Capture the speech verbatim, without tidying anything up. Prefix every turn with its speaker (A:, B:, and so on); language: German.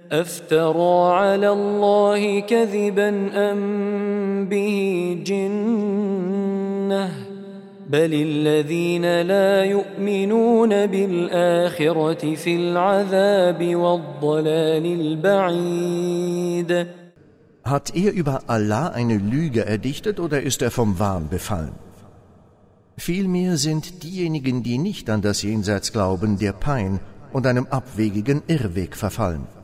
A: أفترى على الله كذبا أم به جنة بل الذين لا يؤمنون بالآخرة في العذاب والضلال البعيد.
B: Hat er über Allah eine Lüge erdichtet oder ist er vom Wahn befallen? Vielmehr sind diejenigen, die nicht an das Jenseits glauben, der Pein und einem abwegigen Irrweg verfallen.